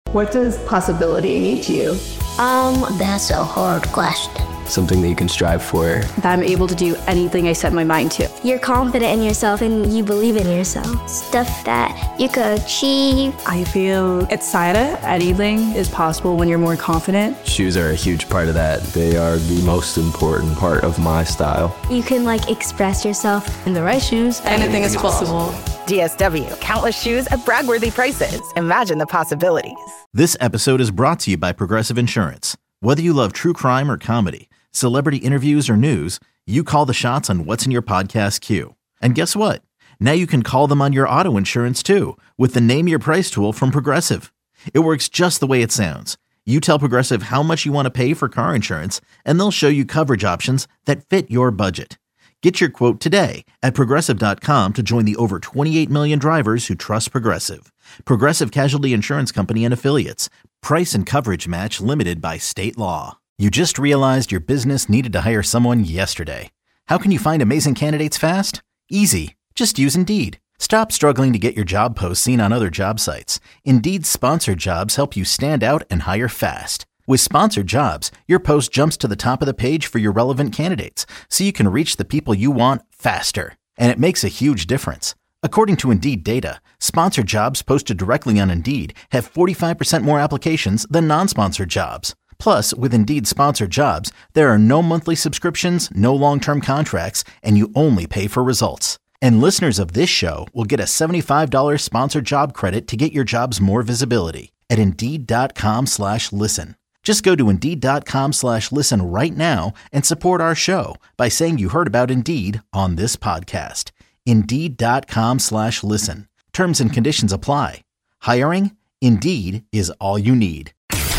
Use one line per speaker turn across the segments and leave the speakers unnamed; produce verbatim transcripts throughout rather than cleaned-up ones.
What does possibility mean to you?
Um, that's a hard question.
Something that you can strive for.
That I'm able to do anything I set my mind to.
You're confident in yourself and you believe in yourself. Stuff that you could achieve.
I feel excited. Anything is possible when you're more confident.
Shoes are a huge part of that.
They are the most important part of my style.
You can like express yourself.
In the right shoes, anything is possible.
D S W, countless shoes at brag-worthy prices. Imagine the possibilities.
This episode is brought to you by Progressive Insurance. Whether you love true crime or comedy, celebrity interviews or news, you call the shots on what's in your podcast queue. And guess what? Now you can call them on your auto insurance too with the Name Your Price tool from Progressive. It works just the way it sounds. You tell Progressive how much you want to pay for car insurance, and they'll show you coverage options that fit your budget. Get your quote today at Progressive dot com to join the over twenty-eight million drivers who trust Progressive. Progressive Casualty Insurance Company and Affiliates. Price and coverage match limited by state law. You just realized your business needed to hire someone yesterday. How can you find amazing candidates fast? Easy. Just use Indeed. Stop struggling to get your job posts seen on other job sites. Indeed's sponsored jobs help you stand out and hire fast. With sponsored jobs, your post jumps to the top of the page for your relevant candidates, so you can reach the people you want faster. And it makes a huge difference. According to Indeed data, sponsored jobs posted directly on Indeed have forty-five percent more applications than non-sponsored jobs. Plus, with Indeed sponsored jobs, there are no monthly subscriptions, no long-term contracts, and you only pay for results. And listeners of this show will get a seventy-five dollars sponsored job credit to get your jobs more visibility at Indeed.com slash listen. Just go to Indeed.com slash listen right now and support our show by saying you heard about Indeed on this podcast. Indeed.com slash listen. Terms and conditions apply. Hiring? Indeed is all you need.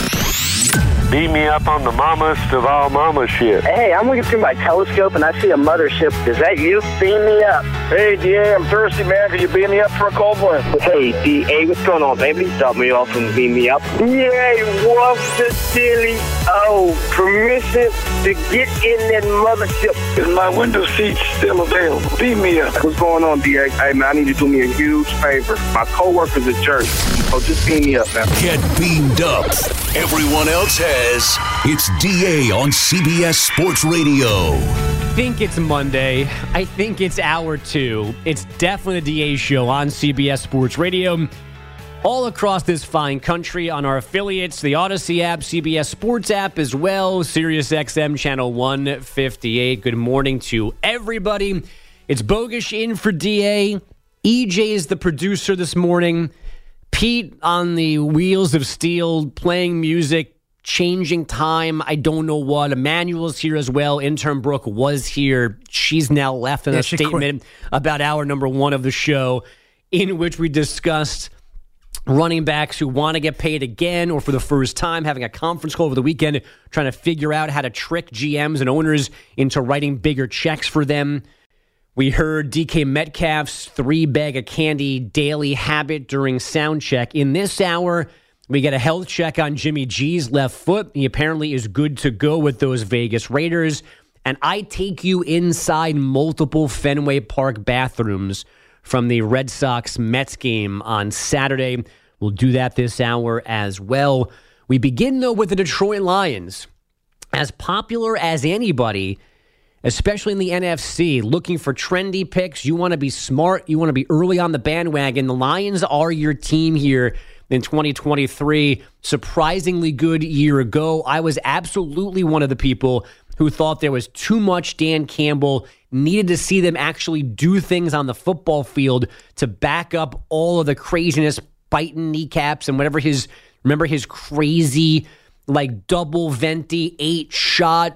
Beat me up on the mamas of all mama shit.
Hey, I'm looking through my telescope and I see a mothership. Is that you? Beam me up.
Hey, D A, I'm thirsty, man. Can you beam me up for a cold one?
Hey, D A, what's going on, baby? Stop me off and beam me up.
Yay, what's the silly? Oh, permission to get in that mothership. Is my window seat still available? Beam me up.
What's going on, D A? Hey, man, I need you to do me a huge favor. My coworker's a jerk. So just beam me up, man.
Get beamed up. Everyone else has. It's D A on C B S Sports Radio.
I think it's Monday. I think it's hour two. It's definitely the D A show on C B S Sports Radio. All across this fine country on our affiliates, the Odyssey app, C B S Sports app as well, Sirius X M channel one fifty-eight. Good morning to everybody. It's Bogusch in for D A. E J is the producer this morning. Pete on the wheels of steel, playing music, changing time, I don't know what. Emmanuel's here as well. Intern Brooke was here. She's now left in yeah, a statement quit. About hour number one of the show, in which we discussed running backs who want to get paid again or for the first time, having a conference call over the weekend, trying to figure out how to trick G Ms and owners into writing bigger checks for them. We heard D K Metcalf's three bag of candy daily habit during sound check. In this hour, we get a health check on Jimmy G's left foot. He apparently is good to go with those Vegas Raiders. And I take you inside multiple Fenway Park bathrooms from the Red Sox-Mets game on Saturday. We'll do that this hour as well. We begin, though, with the Detroit Lions. As popular as anybody, especially in the N F C, looking for trendy picks. You want to be smart. You want to be early on the bandwagon. The Lions are your team here in twenty twenty-three. Surprisingly good year ago. I was absolutely one of the people who thought there was too much Dan Campbell, needed to see them actually do things on the football field to back up all of the craziness, biting kneecaps and whatever his, remember his crazy, like double venti, eight shot,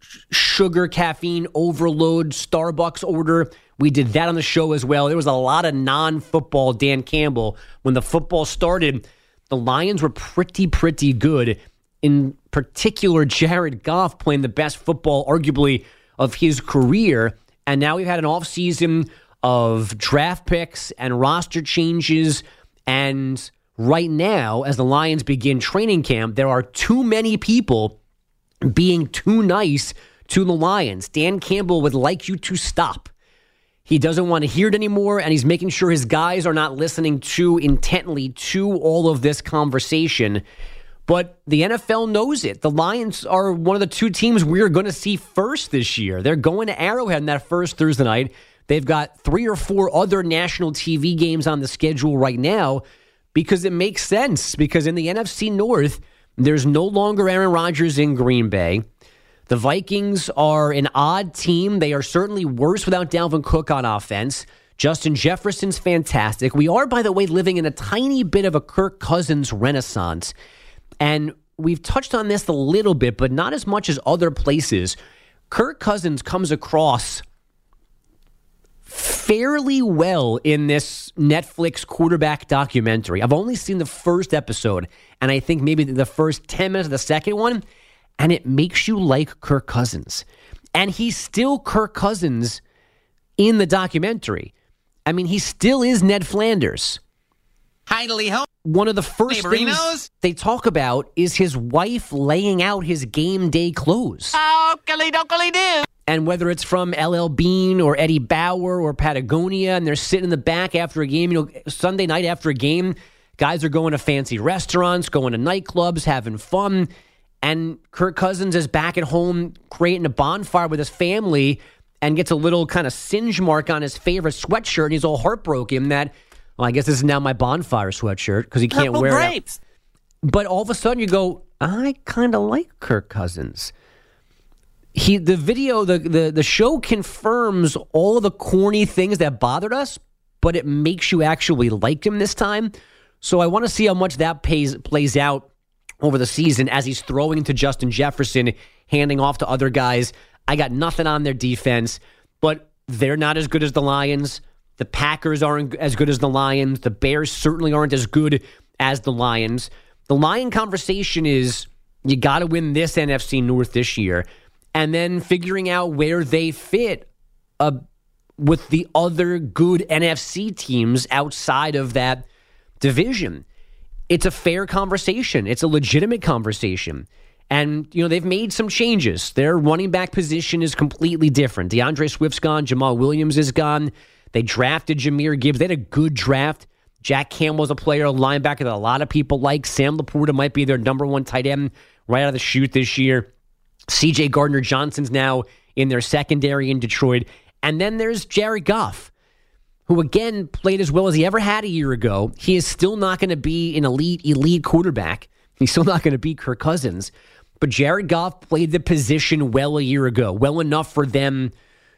sugar caffeine overload Starbucks order. We did that on the show as well. There was a lot of non-football Dan Campbell. When the football started, the Lions were pretty, pretty good. In particular, Jared Goff playing the best football, arguably, of his career. And now we've had an offseason of draft picks and roster changes. And right now, as the Lions begin training camp, there are too many people being too nice to the Lions. Dan Campbell would like you to stop. He doesn't want to hear it anymore, and he's making sure his guys are not listening too intently to all of this conversation. But the N F L knows it. The Lions are one of the two teams we're going to see first this year. They're going to Arrowhead in that first Thursday night. They've got three or four other national T V games on the schedule right now because it makes sense. Because in the N F C North, there's no longer Aaron Rodgers in Green Bay. The Vikings are an odd team. They are certainly worse without Dalvin Cook on offense. Justin Jefferson's fantastic. We are, by the way, living in a tiny bit of a Kirk Cousins renaissance. And we've touched on this a little bit, but not as much as other places. Kirk Cousins comes across fairly well in this Netflix quarterback documentary. I've only seen the first episode, and I think maybe the first ten minutes of the second one, and it makes you like Kirk Cousins. And he's still Kirk Cousins in the documentary. I mean, he still is Ned Flanders.
Heidely ho.
One of the first
Neighborinos.
things they talk about is his wife laying out his game day clothes.
Oakley-dokley-do.
And whether it's from L L Bean or Eddie Bauer or Patagonia, and they're sitting in the back after a game, you know, Sunday night after a game, guys are going to fancy restaurants, going to nightclubs, having fun. And Kirk Cousins is back at home creating a bonfire with his family and gets a little kind of singe mark on his favorite sweatshirt, and he's all heartbroken that, well, I guess this is now my bonfire sweatshirt because he can't
Purple
wear
grapes.
it. But all of a sudden you go, I kind of like Kirk Cousins. He, the video, the, the the show confirms all the corny things that bothered us, but it makes you actually like him this time. So I want to see how much that pays, plays out over the season as he's throwing to Justin Jefferson, handing off to other guys. I got nothing on their defense, but they're not as good as the Lions. The Packers aren't as good as the Lions. The Bears certainly aren't as good as the Lions. The Lion conversation is you got to win this N F C North this year, and then figuring out where they fit uh, with the other good N F C teams outside of that division. It's a fair conversation. It's a legitimate conversation. And, you know, they've made some changes. Their running back position is completely different. DeAndre Swift's gone. Jamal Williams is gone. They drafted Jahmyr Gibbs. They had a good draft. Jack Campbell's a player, a linebacker that a lot of people like. Sam Laporta might be their number one tight end right out of the chute this year. C J Gardner-Johnson's now in their secondary in Detroit. And then there's Jared Goff, who again played as well as he ever had a year ago. He is still not going to be an elite, elite quarterback. He's still not going to be Kirk Cousins. But Jared Goff played the position well a year ago, well enough for them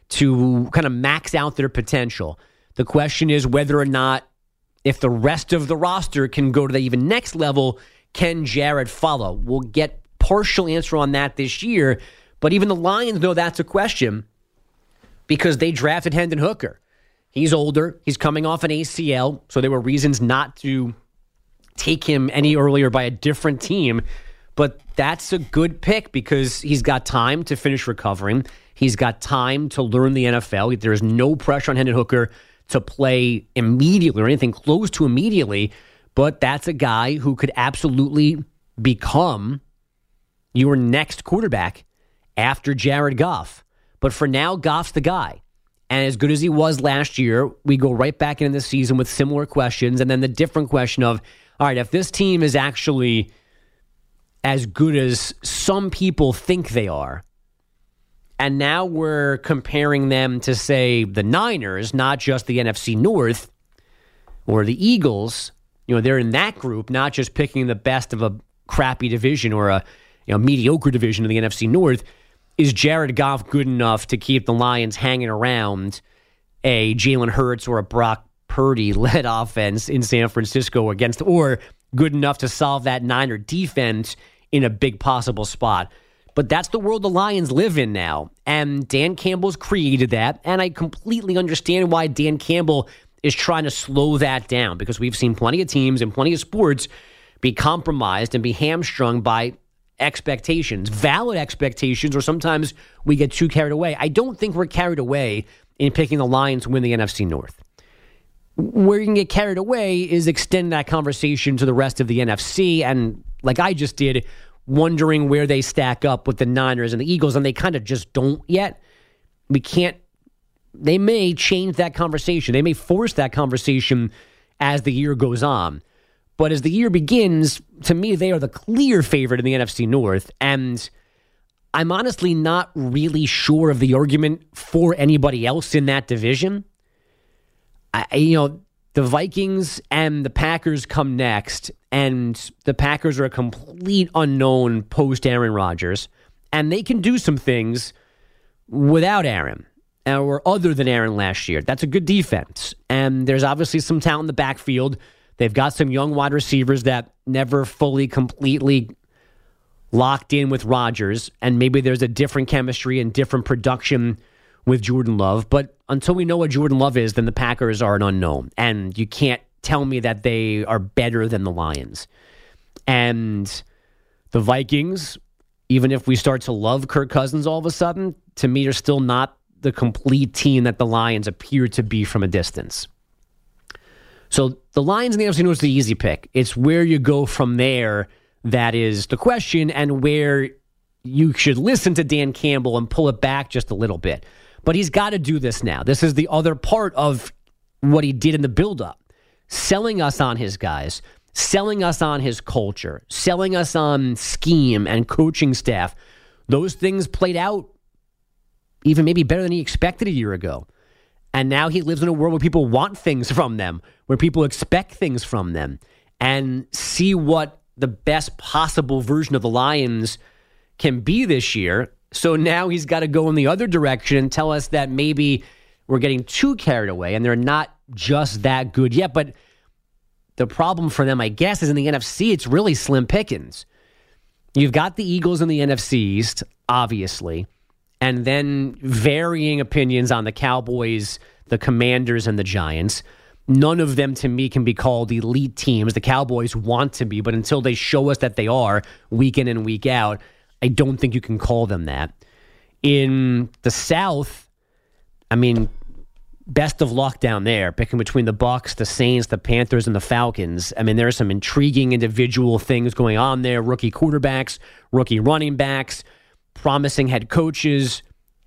to kind of max out their potential. The question is whether or not, if the rest of the roster can go to the even next level, can Jared follow? We'll get partial answer on that this year, but even the Lions know that's a question because they drafted Hendon Hooker. He's older. He's coming off an A C L, so there were reasons not to take him any earlier by a different team. But that's a good pick because he's got time to finish recovering. He's got time to learn the N F L. There is no pressure on Hendon Hooker to play immediately or anything close to immediately. But that's a guy who could absolutely become your next quarterback after Jared Goff. But for now, Goff's the guy. And as good as he was last year, we go right back into the season with similar questions. And then the different question of, all right, if this team is actually as good as some people think they are, and now we're comparing them to, say, the Niners, not just the N F C North or the Eagles, you know, they're in that group, not just picking the best of a crappy division or a you know, mediocre division of the N F C North. Is Jared Goff good enough to keep the Lions hanging around a Jalen Hurts or a Brock Purdy-led offense in San Francisco against, or good enough to solve that Niner defense in a big possible spot? But that's the world the Lions live in now, and Dan Campbell's created that, and I completely understand why Dan Campbell is trying to slow that down, because we've seen plenty of teams and plenty of sports be compromised and be hamstrung by expectations, valid expectations, or sometimes we get too carried away. I don't think we're carried away in picking the Lions to win the N F C North. Where you can get carried away is extend that conversation to the rest of the N F C, and like I just did, wondering where they stack up with the Niners and the Eagles, and they kind of just don't yet. We can't they may change that conversation. They may force that conversation as the year goes on. But as the year begins, to me, they are the clear favorite in the N F C North. And I'm honestly not really sure of the argument for anybody else in that division. I, you know, the Vikings and the Packers come next, and the Packers are a complete unknown post Aaron Rodgers, and they can do some things without Aaron or other than Aaron last year. That's a good defense, and there's obviously some talent in the backfield. They've got some young wide receivers that never fully, completely locked in with Rodgers, and maybe there's a different chemistry and different production with Jordan Love. But until we know what Jordan Love is, then the Packers are an unknown. And you can't tell me that they are better than the Lions. And the Vikings, even if we start to love Kirk Cousins all of a sudden, to me are still not the complete team that the Lions appear to be from a distance. So the Lions in the N F C North is the easy pick. It's where you go from there that is the question, and where you should listen to Dan Campbell and pull it back just a little bit. But he's got to do this now. This is the other part of what he did in the buildup. Selling us on his guys, selling us on his culture, selling us on scheme and coaching staff. Those things played out even maybe better than he expected a year ago. And now he lives in a world where people want things from them, where people expect things from them, and see what the best possible version of the Lions can be this year. So now he's got to go in the other direction and tell us that maybe we're getting too carried away and they're not just that good yet. But the problem for them, I guess, is in the N F C, it's really slim pickings. You've got the Eagles in the N F C East, obviously, and then varying opinions on the Cowboys, the Commanders, and the Giants. None of them, to me, can be called elite teams. The Cowboys want to be, but until they show us that they are week in and week out, I don't think you can call them that. In the South, I mean, best of luck down there, picking between the Bucs, the Saints, the Panthers, and the Falcons. I mean, there are some intriguing individual things going on there. Rookie quarterbacks, rookie running backs, promising head coaches,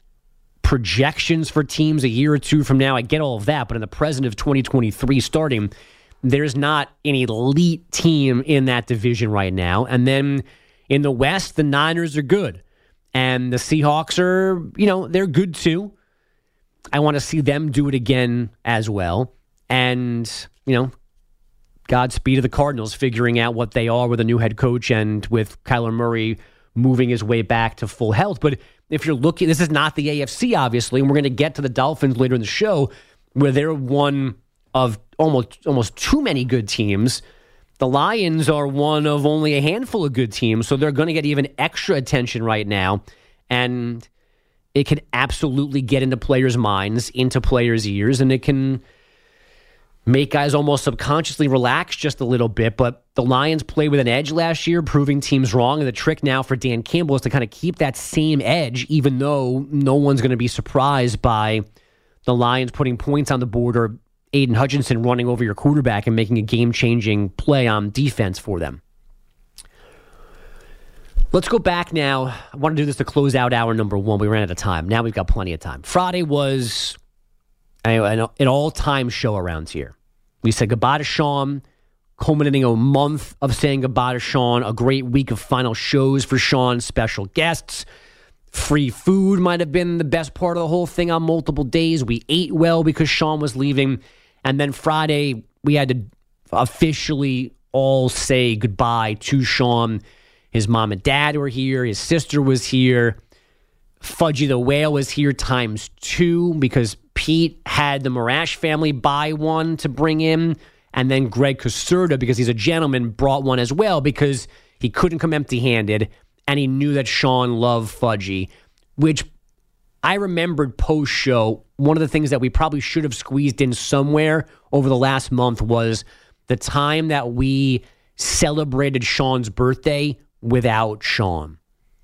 projections for teams a year or two from now. I get all of that, but in the present of twenty twenty-three starting, there's not an elite team in that division right now. And then in the West, the Niners are good. And the Seahawks are, you know, they're good too. I want to see them do it again as well. And, you know, Godspeed to the Cardinals figuring out what they are with a new head coach and with Kyler Murray moving his way back to full health. But if you're looking, this is not the A F C, obviously, and we're going to get to the Dolphins later in the show, where they're one of almost almost too many good teams. The Lions are one of only a handful of good teams, so they're going to get even extra attention right now. And it can absolutely get into players' minds, into players' ears, and it can make guys almost subconsciously relax just a little bit. But the Lions played with an edge last year, proving teams wrong. And the trick now for Dan Campbell is to kind of keep that same edge, even though no one's going to be surprised by the Lions putting points on the board or Aiden Hutchinson running over your quarterback and making a game-changing play on defense for them. Let's go back now. I want to do this to close out hour number one. We ran out of time. Now we've got plenty of time. Friday was an all-time show around here. We said goodbye to Sean, culminating a month of saying goodbye to Sean, a great week of final shows for Sean, special guests. Free food might have been the best part of the whole thing on multiple days. We ate well because Sean was leaving. And then Friday, we had to officially all say goodbye to Sean. His mom and dad were here. His sister was here. Fudgy the Whale was here times two because Pete had the Morash family buy one to bring in. And then Greg Caserta, because he's a gentleman, brought one as well because he couldn't come empty-handed. And he knew that Sean loved Fudgy, which I remembered post-show. One of the things that we probably should have squeezed in somewhere over the last month was the time that we celebrated Sean's birthday without Sean.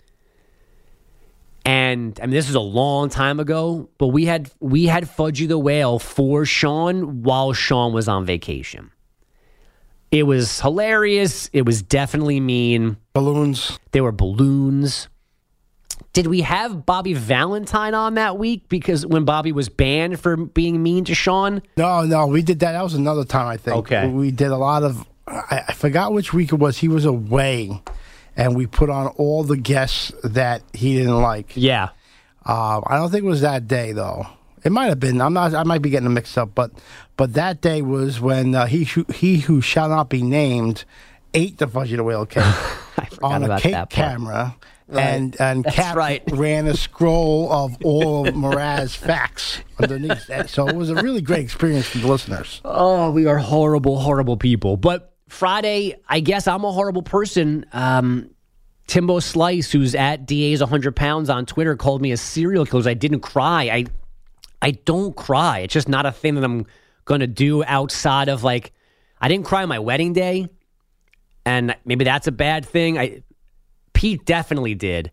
And I mean, this is a long time ago, but we had we had Fudgy the Whale for Sean while Sean was on vacation. It was hilarious. It was definitely mean.
Balloons.
There were balloons. Did we have Bobby Valentine on that week because when Bobby was banned for being mean to Sean?
No, no, we did that. That was another time, I think.
Okay.
We did a lot of, I, I forgot which week it was. He was away, and we put on all the guests that he didn't like.
Yeah.
Uh, I don't think it was that day, though. It might have been. I'm not. I might be getting them mixed up, but but that day was when uh, he sh- he who shall not be named ate the Fudgy the Whale cake on a cake camera. Right. And and
That's
Cap
right.
ran a scroll of all of Mraz's facts underneath that. So it was a really great experience for the listeners.
Oh, we are horrible, horrible people. But Friday, I guess I'm a horrible person. Um, Timbo Slice, who's at D A's one hundred pounds on Twitter, called me a serial killer. I didn't cry. I I don't cry. It's just not a thing that I'm going to do outside of, like, I didn't cry on my wedding day. And maybe that's a bad thing. I... Pete definitely did.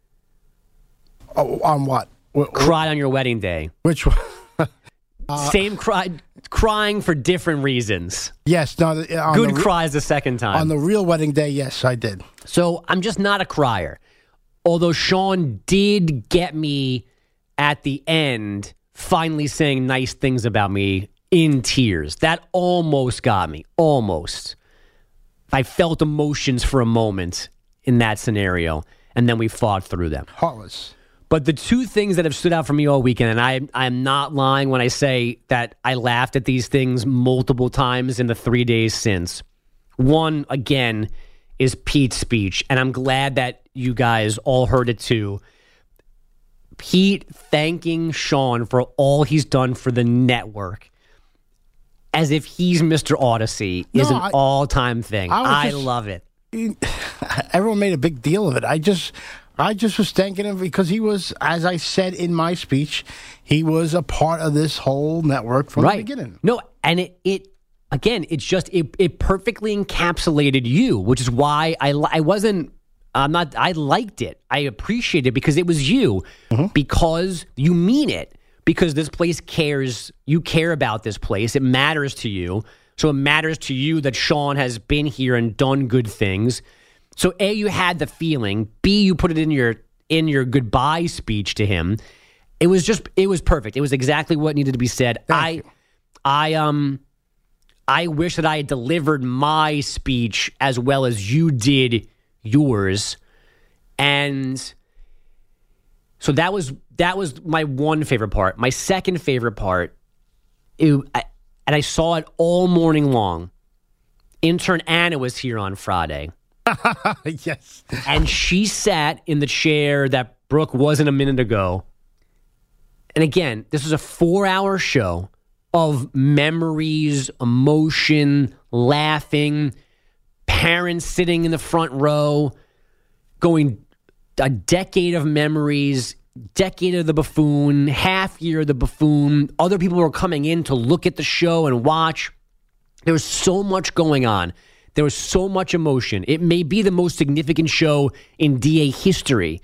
Oh, on what? what, what?
Cried on your wedding day.
Which one?
uh, Same cry, crying for different reasons.
Yes. No, on
Good
the,
cries the second time.
On the real wedding day, yes, I did.
So I'm just not a crier. Although Sean did get me at the end, finally saying nice things about me in tears. That almost got me. Almost. I felt emotions for a moment in that scenario, and then we fought through them.
Heartless.
But the two things that have stood out for me all weekend, and I, I'm not lying when I say that I laughed at these things multiple times in the three days since. One, again, is Pete's speech, and I'm glad that you guys all heard it too. Pete thanking Sean for all he's done for the network, as if he's Mister Odyssey,
No,
is an
I-
all-time thing.
I
I,
was just-
love it.
Everyone made a big deal of it. I just, I just was thanking him because he was, as I said in my speech, he was a part of this whole network from
Right.
the beginning.
No, and it, it again, it's just it, it perfectly encapsulated you, which is why I li- I wasn't. I'm not. I liked it. I appreciated it because it was you, because you mean it. Because this place cares. You care about this place. It matters to you. So it matters to you that Sean has been here and done good things. So A, you had the feeling. B, you put it in your in your goodbye speech to him. It was just it was perfect. It was exactly what needed to be said.
Thank
I
you.
I um I wish that I had delivered my speech as well as you did yours. And so that was that was my one favorite part. My second favorite part, it, I, and I saw it all morning long. Intern Anna was here on Friday.
Yes.
And she sat in the chair that Brooke wasn't a minute ago. And again, this was a four-hour show of memories, emotion, laughing, parents sitting in the front row, going a decade of memories, decade of the buffoon, half year of the buffoon. Other people were coming in to look at the show and watch. There was so much going on. There was so much emotion. It may be the most significant show in D A history.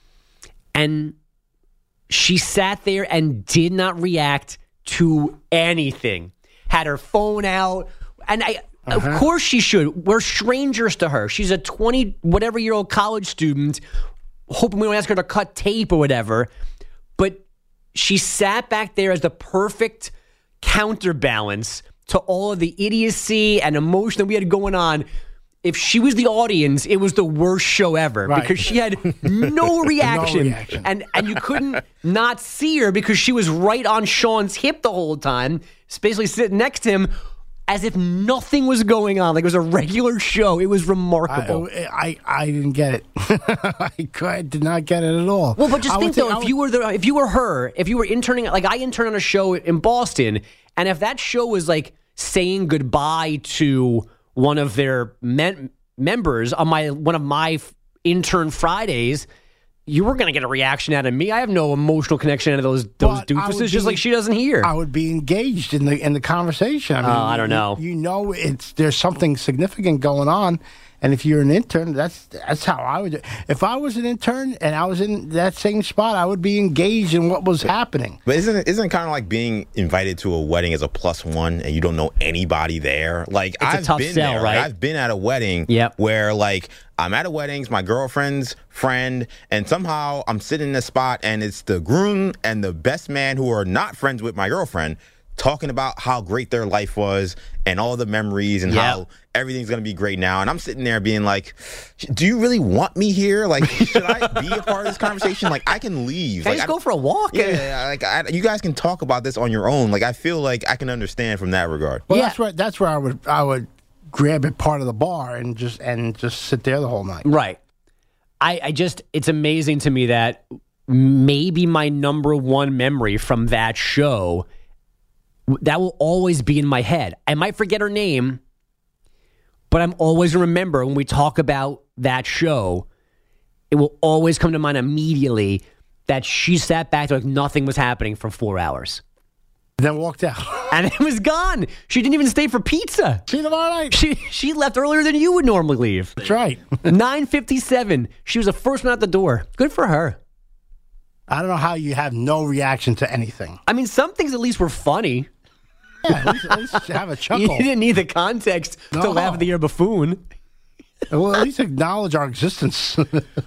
And she sat there and did not react to anything. Had her phone out. And I, uh-huh. of course she should. We're strangers to her. She's a twenty-whatever-year-old college student, hoping we don't ask her to cut tape or whatever. But she sat back there as the perfect counterbalance to all of the idiocy and emotion that we had going on. If she was the audience, it was the worst show ever
Right.
because she had no reaction.
No reaction.
And and you couldn't not see her because she was right on Sean's hip the whole time, basically sitting next to him as if nothing was going on. Like it was a regular show. It was remarkable.
I, I, I didn't get it. I, I did not get it at all.
Well, but just
I
think
would
though,
I
if
would-
you were the, if you were her, if you were interning, like I interned on a show in Boston, and if that show was like saying goodbye to one of their men, members on my one of my f- intern Fridays, you were going to get a reaction out of me. I have no emotional connection out of those those
But I would
doofuses, just
be-
like she doesn't hear.
I would be engaged in the in the conversation. I mean,
Oh, I don't know.
You, you know, it's there's something significant going on, And if you're an intern, that's that's how I would do it. If I was an intern and I was in that same spot, I would be engaged in what was happening.
But isn't it, isn't it kind of like being invited to a wedding as a plus one and you don't know anybody there? Like,
it's
I've
a tough
been
sell,
there.
right?
Like, I've been at a wedding
yep.
where, like, I'm at a wedding, it's my girlfriend's friend, and somehow I'm sitting in a spot and it's the groom and the best man who are not friends with my girlfriend talking about how great their life was and all the memories and yep. how everything's going to be great now. And I'm sitting there being like, do you really want me here? Like, should I be a part of this conversation? Like, I can leave.
Can
like,
I just I, go for a walk?
Yeah, like, I, you guys can talk about this on your own. Like, I feel like I can understand from that regard.
Well,
yeah.
that's where, that's where I would I would grab it part of the bar and just and just sit there the whole night.
Right. I, I just, it's amazing to me that maybe my number one memory from that show, that will always be in my head. I might forget her name, but I'm always remember when we talk about that show, it will always come to mind immediately that she sat back like nothing was happening for four hours.
Then walked out.
And it was gone. She didn't even stay for pizza.
See you tomorrow night.
She, she left earlier than you would normally leave.
That's right.
nine fifty-seven. She was the first one out the door. Good for her.
I don't know how you have no reaction to anything.
I mean, some things at least were funny.
Yeah, at least, at least have a chuckle.
You didn't need the context no. to laugh at the year buffoon.
Well, at least acknowledge our existence.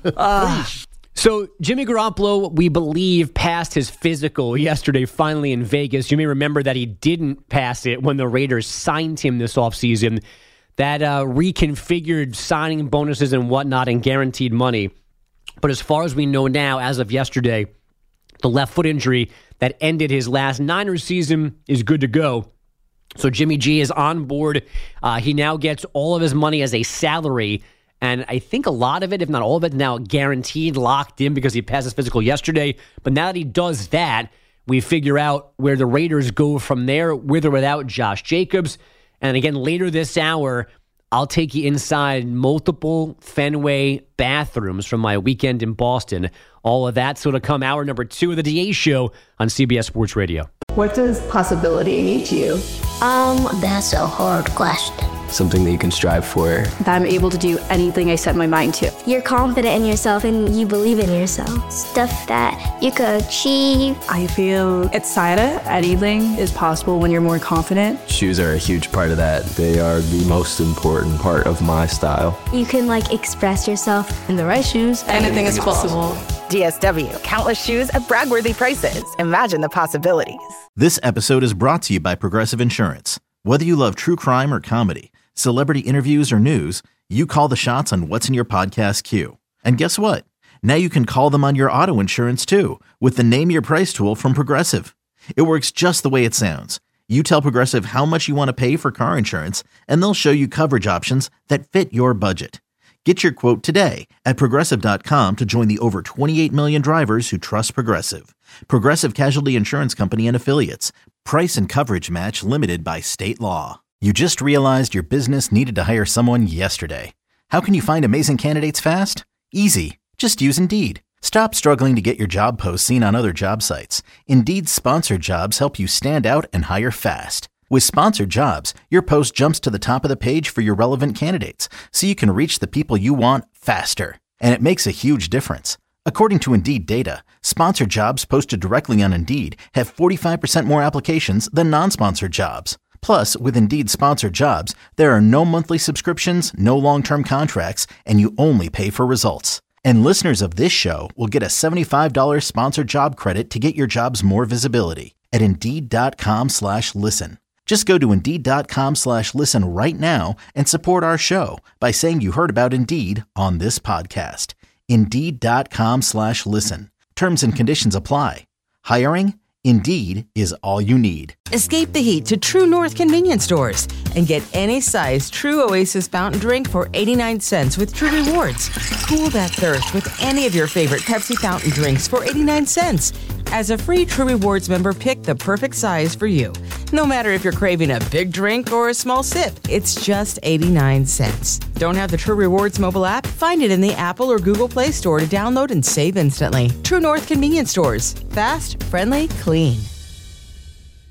uh, so, Jimmy Garoppolo, we believe, passed his physical yesterday, finally in Vegas. You may remember that he didn't pass it when the Raiders signed him this offseason. That uh, reconfigured signing bonuses and whatnot and guaranteed money. But as far as we know now, as of yesterday, the left foot injury that ended his last Niners season is good to go. So Jimmy G is on board. Uh, he now gets all of his money as a salary. And I think a lot of it, if not all of it, now guaranteed, locked in because he passed his physical yesterday. But now that he does that, we figure out where the Raiders go from there, with or without Josh Jacobs. And again, later this hour, I'll take you inside multiple Fenway bathrooms from my weekend in Boston. All of that sort of come hour number two of the D A Show on C B S Sports Radio.
What does possibility mean to you?
Um, that's a hard question.
Something that you can strive for.
That I'm able to do anything I set my mind to.
You're confident in yourself and you believe in yourself. Stuff that you could achieve.
I feel excited. Anything is possible when you're more confident.
Shoes are a huge part of that.
They are the most important part of my style.
You can, like, express yourself.
In the right shoes, anything is possible.
D S W, countless shoes at brag-worthy prices. Imagine the possibilities.
This episode is brought to you by Progressive Insurance. Whether you love true crime or comedy, celebrity interviews or news, you call the shots on what's in your podcast queue. And guess what? Now you can call them on your auto insurance too with the Name Your Price tool from Progressive. It works just the way it sounds. You tell Progressive how much you want to pay for car insurance, and they'll show you coverage options that fit your budget. Get your quote today at Progressive dot com to join the over twenty-eight million drivers who trust Progressive. Progressive Casualty Insurance Company and Affiliates. Price and coverage match limited by state law. You just realized your business needed to hire someone yesterday. How can you find amazing candidates fast? Easy. Just use Indeed. Stop struggling to get your job posts seen on other job sites. Indeed's sponsored jobs help you stand out and hire fast. With sponsored jobs, your post jumps to the top of the page for your relevant candidates, so you can reach the people you want faster. And it makes a huge difference. According to Indeed data, sponsored jobs posted directly on Indeed have forty-five percent more applications than non-sponsored jobs. Plus, with Indeed sponsored jobs, there are no monthly subscriptions, no long-term contracts, and you only pay for results. And listeners of this show will get a seventy-five dollars sponsored job credit to get your jobs more visibility at Indeed.com slash listen. Just go to Indeed.com slash listen right now and support our show by saying you heard about Indeed on this podcast. Indeed.com slash listen. Terms and conditions apply. Hiring? Indeed is all you need.
Escape the heat to True North convenience stores and get any size True Oasis fountain drink for eighty-nine cents with True Rewards. Cool that thirst with any of your favorite Pepsi fountain drinks for eighty-nine cents. As a free True Rewards member, pick the perfect size for you. No matter if you're craving a big drink or a small sip, it's just eighty-nine cents. Don't have the True Rewards mobile app? Find it in the Apple or Google Play Store to download and save instantly. True North convenience stores. Fast, friendly, clean.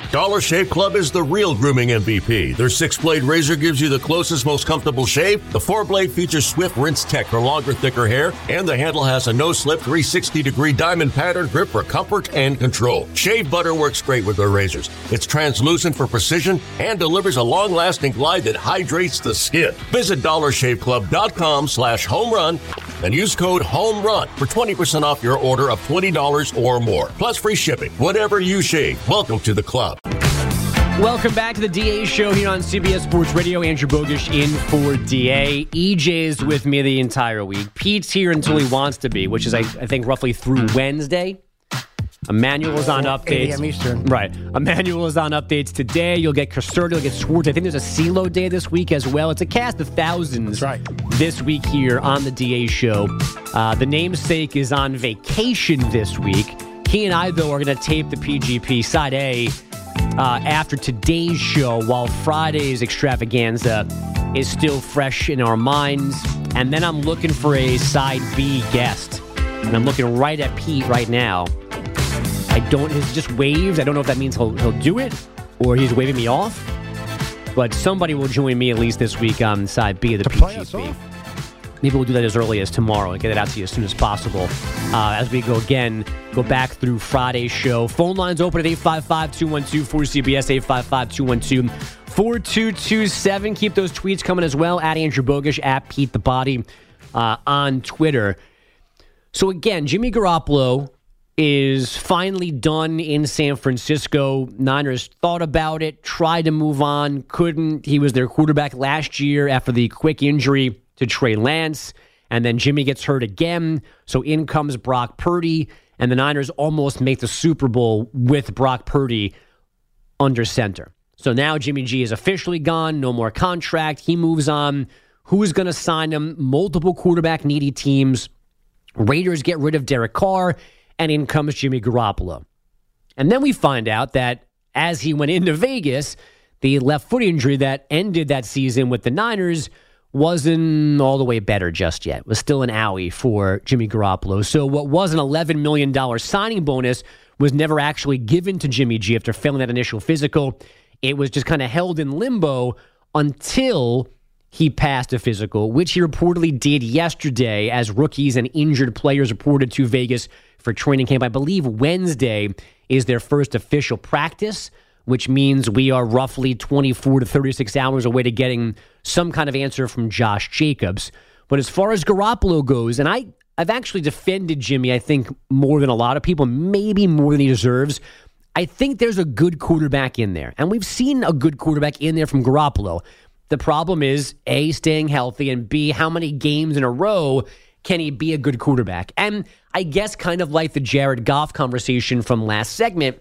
Dollar Shave Club is the real grooming M V P. Their six-blade razor gives you the closest, most comfortable shave. The four-blade features swift rinse tech for longer, thicker hair, and the handle has a no-slip three hundred sixty degree diamond pattern grip for comfort and control. Shave butter works great with their razors. It's translucent for precision and delivers a long-lasting glide that hydrates the skin. Visit dollar shave club dot com slash home run and use code HOMERUN for twenty percent off your order of twenty dollars or more. Plus free shipping. Whatever you shave, welcome to the club.
Welcome back to the D A Show here on C B S Sports Radio. Andrew Bogusch in for D A. E J's with me the entire week. Pete's here until he wants to be, which is, I, I think, roughly through Wednesday. Emmanuel is on updates.
eight a.m. Eastern.
Right. Emmanuel is on updates today. You'll get Caserta, you'll get Swartz. I think there's a CeeLo day this week as well. It's a cast of thousands.
That's right.
This week here on the D A Show. Uh, the namesake is on vacation this week. He and I, though, are going to tape the P G P Side A uh, after today's show, while Friday's extravaganza is still fresh in our minds. And then I'm looking for a Side B guest. And I'm looking right at Pete right now. I don't, he's just waved. I don't know if that means he'll, he'll do it or he's waving me off. But somebody will join me at least this week on Side B of the P G P. Maybe we'll do that as early as tomorrow and get it out to you as soon as possible. Uh, as we go again, go back through Friday's show. Phone lines open at eight five five, two one two, four C B S, eight five five, two one two, four two two seven. Keep those tweets coming as well, at Andrew Bogusch, at Pete the Body uh, on Twitter. So again, Jimmy Garoppolo is finally done in San Francisco. Niners thought about it, tried to move on, couldn't. He was their quarterback last year after the quick injury to Trey Lance, and then Jimmy gets hurt again, so in comes Brock Purdy, and the Niners almost make the Super Bowl with Brock Purdy under center. So now Jimmy G is officially gone, no more contract, he moves on. Who's going to sign him? Multiple quarterback-needy teams. Raiders get rid of Derek Carr, and in comes Jimmy Garoppolo. And then we find out that as he went into Vegas, the left foot injury that ended that season with the Niners wasn't all the way better just yet. It was still an owie for Jimmy Garoppolo. So what was an eleven million dollars signing bonus was never actually given to Jimmy G after failing that initial physical. It was just kind of held in limbo until he passed a physical, which he reportedly did yesterday as rookies and injured players reported to Vegas for training camp. I believe Wednesday is their first official practice, which means we are roughly twenty-four to thirty-six hours away to getting some kind of answer from Josh Jacobs. But as far as Garoppolo goes, and I, I've actually defended Jimmy, I think, more than a lot of people, maybe more than he deserves. I think there's a good quarterback in there. And we've seen a good quarterback in there from Garoppolo. The problem is, A, staying healthy, and B, how many games in a row can he be a good quarterback? And I guess kind of like the Jared Goff conversation from last segment,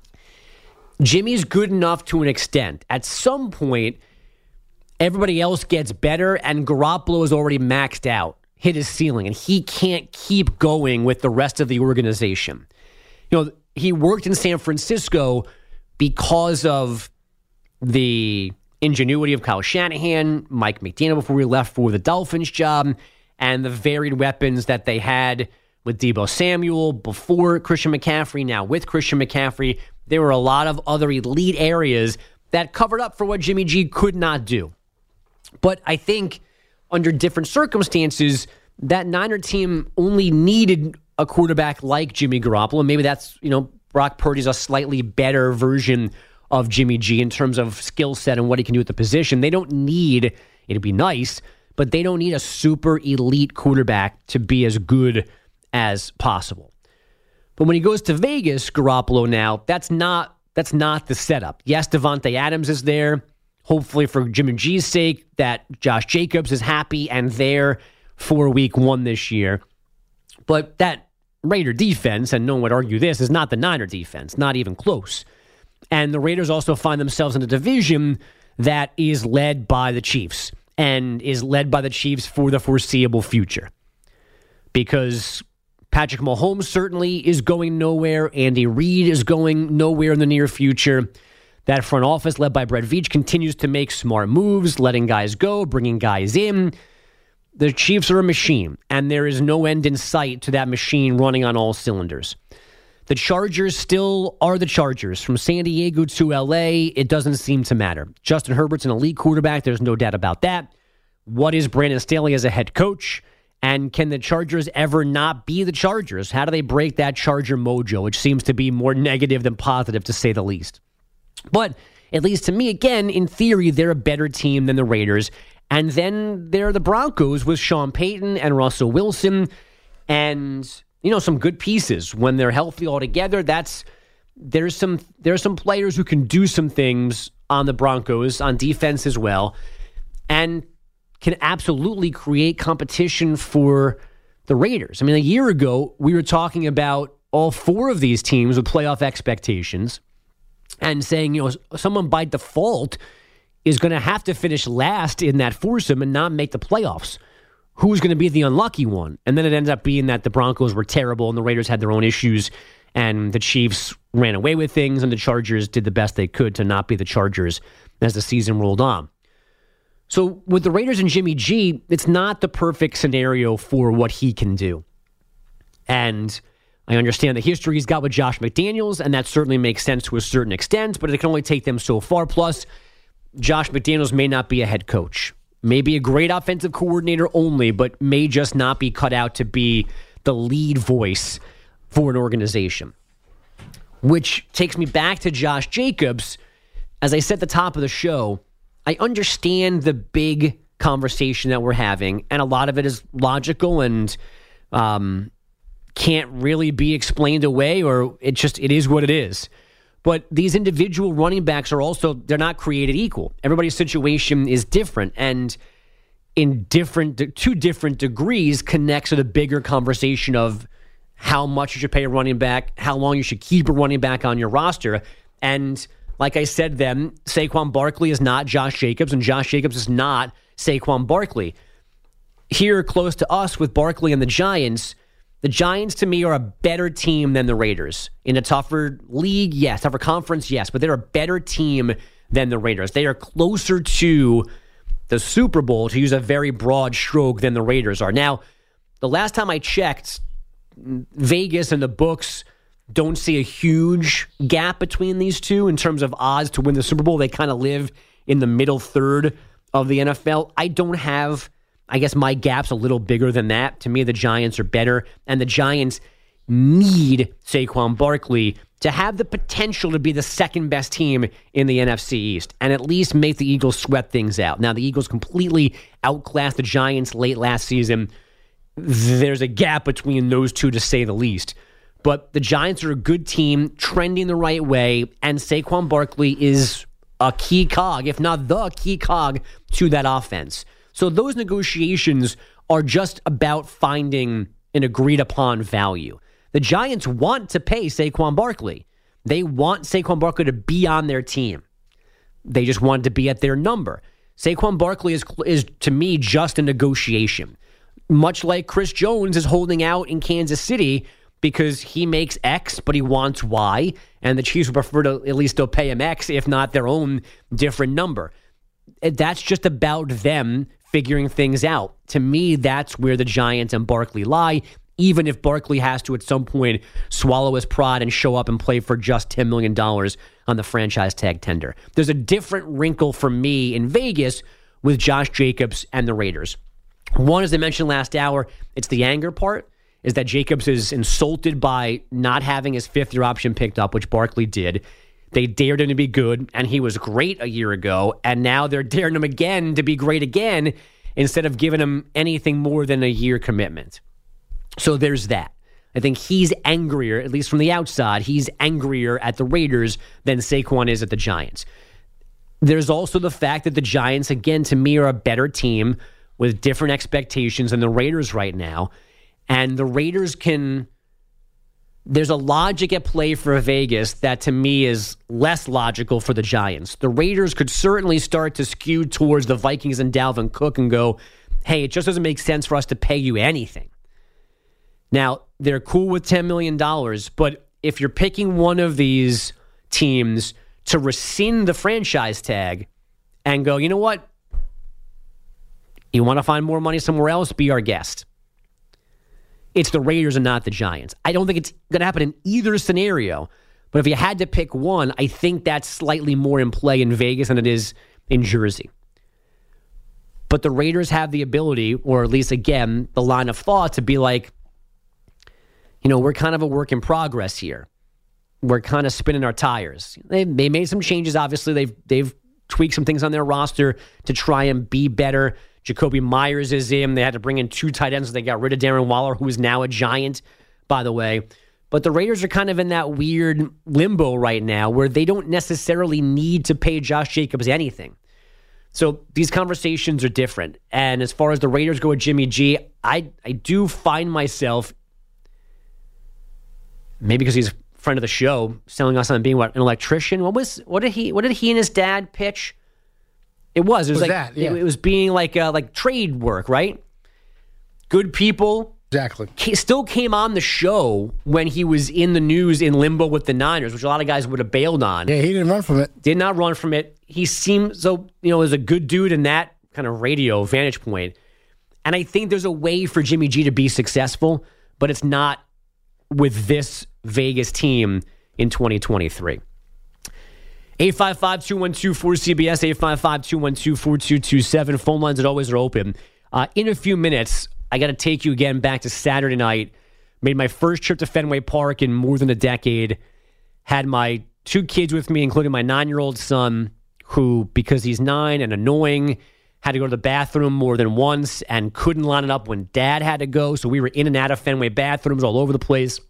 Jimmy's good enough to an extent. At some point, everybody else gets better, and Garoppolo is already maxed out, hit his ceiling, and he can't keep going with the rest of the organization. You know, he worked in San Francisco because of the ingenuity of Kyle Shanahan, Mike McDaniel before he left for the Dolphins job, and the varied weapons that they had with Deebo Samuel before Christian McCaffrey, now with Christian McCaffrey. There were a lot of other elite areas that covered up for what Jimmy G could not do. But I think under different circumstances, that Niner team only needed a quarterback like Jimmy Garoppolo. Maybe that's, you know, Brock Purdy's a slightly better version of Jimmy G in terms of skill set and what he can do at the position. They don't need, it'd be nice, but they don't need a super elite quarterback to be as good as possible. But when he goes to Vegas, Garoppolo now, that's not that's not the setup. Yes, Devontae Adams is there. Hopefully for Jimmy G's sake, that Josh Jacobs is happy and there for week one this year. But that Raider defense, and no one would argue this, is not the Niner defense, not even close. And the Raiders also find themselves in a division that is led by the Chiefs and is led by the Chiefs for the foreseeable future. Because Patrick Mahomes certainly is going nowhere. Andy Reid is going nowhere in the near future. That front office led by Brett Veach continues to make smart moves, letting guys go, bringing guys in. The Chiefs are a machine, and there is no end in sight to that machine running on all cylinders. The Chargers still are the Chargers. From San Diego to L A, it doesn't seem to matter. Justin Herbert's an elite quarterback. There's no doubt about that. What is Brandon Staley as a head coach? And can the Chargers ever not be the Chargers? How do they break that Charger mojo, which seems to be more negative than positive, to say the least? But at least to me, again, in theory, they're a better team than the Raiders. And then there are the Broncos with Sean Payton and Russell Wilson and, you know, some good pieces. When they're healthy all together, that's there's some there's some players who can do some things on the Broncos, on defense as well, and can absolutely create competition for the Raiders. I mean, a year ago, we were talking about all four of these teams with playoff expectations and saying, you know, someone by default is going to have to finish last in that foursome and not make the playoffs. Who's going to be the unlucky one? And then it ended up being that the Broncos were terrible and the Raiders had their own issues and the Chiefs ran away with things and the Chargers did the best they could to not be the Chargers as the season rolled on. So with the Raiders and Jimmy G, it's not the perfect scenario for what he can do. And I understand the history he's got with Josh McDaniels, and that certainly makes sense to a certain extent, but it can only take them so far. Plus, Josh McDaniels may not be a head coach. May be a great offensive coordinator only, but may just not be cut out to be the lead voice for an organization. Which takes me back to Josh Jacobs. As I said at the top of the show, I understand the big conversation that we're having, and a lot of it is logical and um, can't really be explained away, or it just it is what it is. But these individual running backs are also, they're not created equal. Everybody's situation is different, and in different to different degrees connects to the bigger conversation of how much you should pay a running back, how long you should keep a running back on your roster, and like I said then, Saquon Barkley is not Josh Jacobs, and Josh Jacobs is not Saquon Barkley. Here, close to us with Barkley and the Giants, the Giants, to me, are a better team than the Raiders. In a tougher league, yes. Tougher conference, yes. But they're a better team than the Raiders. They are closer to the Super Bowl, to use a very broad stroke, than the Raiders are. Now, the last time I checked, Vegas and the books don't see a huge gap between these two in terms of odds to win the Super Bowl. They kind of live in the middle third of the N F L. I don't have, I guess my gap's a little bigger than that. To me, the Giants are better, and the Giants need Saquon Barkley to have the potential to be the second best team in the N F C East and at least make the Eagles sweat things out. Now, the Eagles completely outclassed the Giants late last season. There's a gap between those two, to say the least. But the Giants are a good team, trending the right way, and Saquon Barkley is a key cog, if not the key cog, to that offense. So those negotiations are just about finding an agreed-upon value. The Giants want to pay Saquon Barkley. They want Saquon Barkley to be on their team. They just want to be at their number. Saquon Barkley is, is to me, just a negotiation. Much like Chris Jones is holding out in Kansas City because he makes X, but he wants Y, and the Chiefs would prefer to at least still pay him X, if not their own different number. That's just about them figuring things out. To me, that's where the Giants and Barkley lie, even if Barkley has to at some point swallow his pride and show up and play for just ten million dollars on the franchise tag tender. There's a different wrinkle for me in Vegas with Josh Jacobs and the Raiders. One, as I mentioned last hour, it's the anger part, is that Jacobs is insulted by not having his fifth-year option picked up, which Barkley did. They dared him to be good, and he was great a year ago, and now they're daring him again to be great again instead of giving him anything more than a year commitment. So there's that. I think he's angrier, at least from the outside, he's angrier at the Raiders than Saquon is at the Giants. There's also the fact that the Giants, again, to me, are a better team with different expectations than the Raiders right now. And the Raiders can, there's a logic at play for Vegas that to me is less logical for the Giants. The Raiders could certainly start to skew towards the Vikings and Dalvin Cook and go, hey, it just doesn't make sense for us to pay you anything. Now, they're cool with ten million dollars, but if you're picking one of these teams to rescind the franchise tag and go, you know what? You want to find more money somewhere else? Be our guest. it's the Raiders and not the Giants. I don't think it's going to happen in either scenario. But if you had to pick one, I think that's slightly more in play in Vegas than it is in Jersey. But the Raiders have the ability, or at least, again, the line of thought to be like, you know, we're kind of a work in progress here. We're kind of spinning our tires. They, they made some changes, obviously. They've, they've tweaked some things on their roster to try and be better. Jacoby Myers is in. They had to bring in two tight ends. So they got rid of Darren Waller, who is now a Giant, by the way. But the Raiders are kind of in that weird limbo right now where they don't necessarily need to pay Josh Jacobs anything. So these conversations are different. And as far as the Raiders go with Jimmy G, I, I do find myself, maybe because he's a friend of the show, selling us on being what, an electrician. What was what did he what did he and his dad pitch? It was. It was, was like
that, yeah.
it, it was being like uh, like trade work, right? Good people.
Exactly.
He still came on the show when he was in the news in limbo with the Niners, which a lot of guys would have bailed on.
Yeah, he didn't run from it.
Did not run from it. He seemed so, you know, as a good dude in that kind of radio vantage point. And I think there's a way for Jimmy G to be successful, but it's not with this Vegas team in twenty twenty-three. eight five five, two one two, four C B S, eight five five, two one two, four two two seven. Phone lines, as always, are open. Uh, in a few minutes, I got to take you again back to Saturday night. Made my first trip to Fenway Park in more than a decade. Had my two kids with me, including my nine-year-old son, who, because he's nine and annoying, had to go to the bathroom more than once and couldn't line it up when Dad had to go. So we were in and out of Fenway bathrooms all over the place.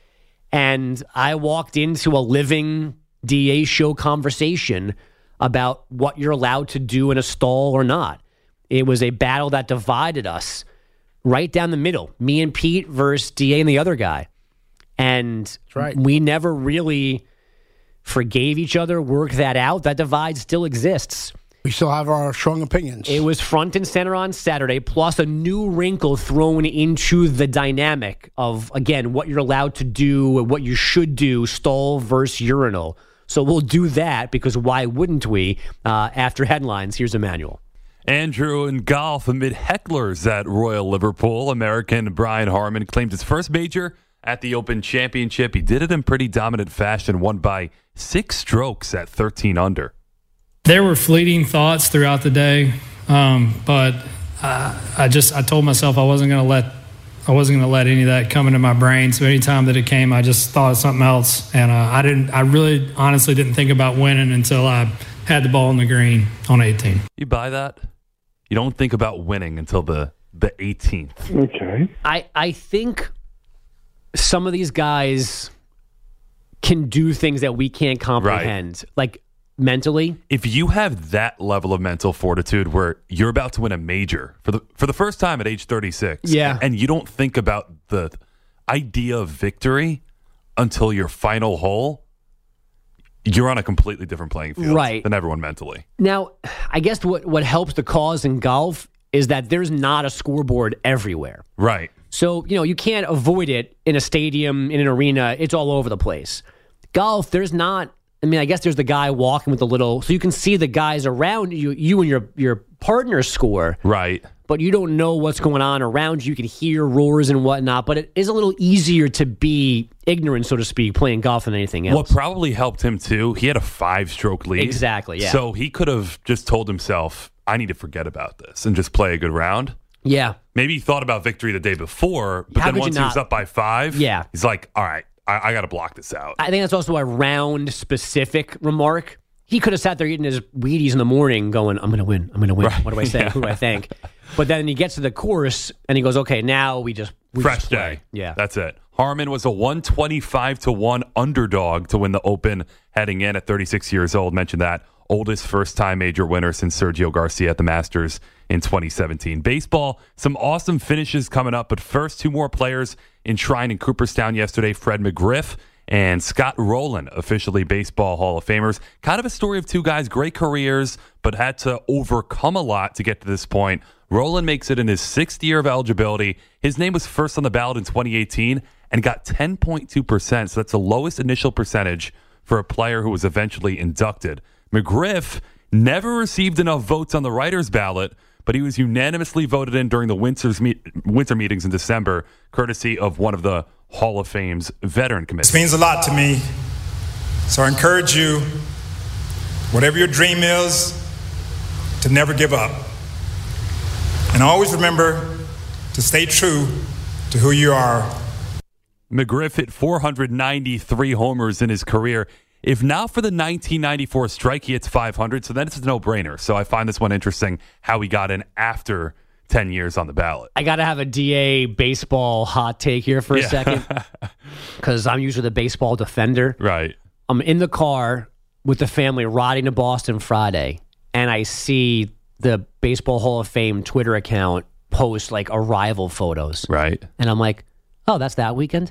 And I walked into a living D A show conversation about what you're allowed to do in a stall or not. It was a battle that divided us right down the middle. Me and Pete versus D A and the other guy. And
That's right.
we never really forgave each other, worked that out. That divide still exists.
We still have our strong opinions.
It was front and center on Saturday, plus a new wrinkle thrown into the dynamic of, again, what you're allowed to do and what you should do, stall versus urinal. So we'll do that because why wouldn't we? Uh, after headlines, here's Emmanuel.
Andrew in golf amid hecklers at Royal Liverpool. American Brian Harman claimed his first major at the Open Championship. He did it in pretty dominant fashion, won by six strokes at thirteen under.
There were fleeting thoughts throughout the day, um, but I, I just I told myself I wasn't going to let I wasn't going to let any of that come into my brain. So anytime that it came, I just thought of something else, and uh, I didn't. I really, honestly, didn't think about winning until I had the ball in the green on eighteen.
You buy that? You don't think about winning until the the eighteenth.
Okay.
I I think some of these guys can do things that we can't comprehend, right. Like mentally.
If you have that level of mental fortitude where you're about to win a major for the for the first time at age thirty-six,
yeah,
and you don't think about the idea of victory until your final hole, you're on a completely different playing field
right.
than everyone mentally.
Now, I guess what, what helps the cause in golf is that there's not a scoreboard everywhere.
Right.
So, you know, you can't avoid it in a stadium, in an arena. It's all over the place. Golf, there's not, I mean, I guess there's the guy walking with the little, so you can see the guys around you, you and your, your partner score.
Right.
But you don't know what's going on around you. You can hear roars and whatnot, but it is a little easier to be ignorant, so to speak, playing golf than anything else.
What probably helped him, too, he had a five-stroke lead.
Exactly, yeah.
So he could have just told himself, I need to forget about this and just play a good round.
Yeah.
Maybe he thought about victory the day before, but
How
then once he was up by five,
yeah.
he's like, all right, I, I got to block this out.
I think that's also a round-specific remark. He could have sat there eating his Wheaties in the morning going, I'm going to win, I'm going to win. Right. What do I say? Yeah. Who do I think? But then he gets to the course and he goes, okay, now we just we
Fresh
just play.
day.
Yeah.
That's it. Harman was a one twenty-five to one underdog to win the Open heading in at thirty-six years old. Mentioned that. Oldest first-time major winner since Sergio Garcia at the Masters in twenty seventeen. Baseball, some awesome finishes coming up, but first, two more players enshrined in Cooperstown yesterday. Fred McGriff and Scott Rowland, officially Baseball Hall of Famers. Kind of a story of two guys, great careers, but had to overcome a lot to get to this point. Rowland makes it in his sixth year of eligibility. His name was first on the ballot in twenty eighteen and got ten point two percent, so that's the lowest initial percentage for a player who was eventually inducted. McGriff never received enough votes on the writer's ballot, but he was unanimously voted in during the winter's meet, winter meetings in December, courtesy of one of the Hall of Fame's veteran committees.
This means a lot to me, so I encourage you, whatever your dream is, to never give up. And always remember to stay true to who you are.
McGriff hit four hundred ninety-three homers in his career. If not for the nineteen ninety-four strike, he hits five hundred, so then it's a no-brainer. So I find this one interesting, how he got in after ten years on the ballot.
I got to have a D A baseball hot take here for a
Yeah.
second, because I'm usually the baseball defender.
Right.
I'm in the car with the family riding to Boston Friday, and I see the Baseball Hall of Fame Twitter account post like arrival photos.
Right.
And I'm like, oh, that's that weekend?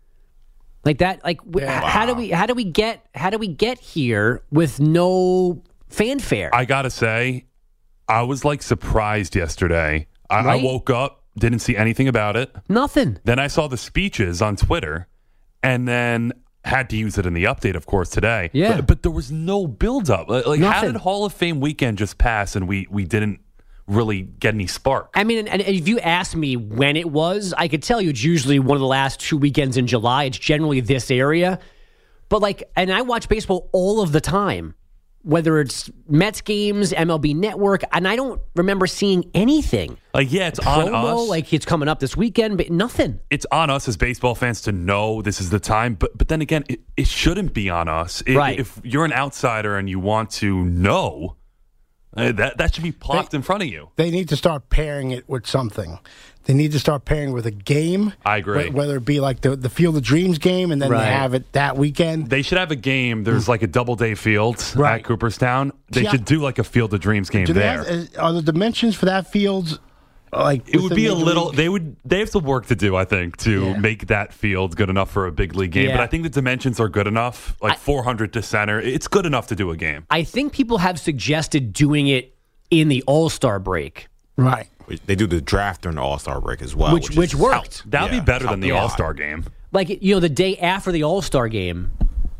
Like that, like w-
Yeah.
how do we how do we get how do we get here with no fanfare?
I gotta say, I was like surprised yesterday. I, I
Right?
woke up, didn't see anything about it.
Nothing.
Then I saw the speeches on Twitter, and then had to use it in the update, of course, today.
Yeah.
But, but there was no buildup. Like, like, how
Nothing.
did Hall of Fame weekend just pass and we we didn't really get any spark?
I mean, and if you asked me when it was, I could tell you it's usually one of the last two weekends in July. It's generally this area. But like, and I watch baseball all of the time, whether it's Mets games, M L B Network, and I don't remember seeing anything.
Like, yeah, it's on
Promo,
us.
like it's coming up this weekend, but nothing.
It's on us as baseball fans to know this is the time, but but then again, it, it shouldn't be on us. It-
Right.
If you're an outsider and you want to know, uh, that that should be plopped in front of you.
They need to start pairing it with something. They need to start pairing with a game.
I agree.
wh- Whether it be like the, the Field of Dreams game and then
Right.
they have it that weekend.
They should have a game. There's like a double day field
Right.
at Cooperstown. They
Yeah.
should do like a Field of Dreams game
Do they
there.
have- is- are the dimensions for that field like
It would
within
be a
Major
little.
League?
They would. They have some work to do, I think, to
Yeah.
make that field good enough for a big league game.
Yeah.
But I think the dimensions are good enough. Like four hundred to center, it's good enough to do a game.
I think people have suggested doing it in the All-Star break.
Right.
They do the draft during the All-Star break as well.
Which-
is
which worked.
helped.
That would
Yeah,
be better
helped
than the
a lot.
All-Star game.
Like, you know, the day after the All-Star game,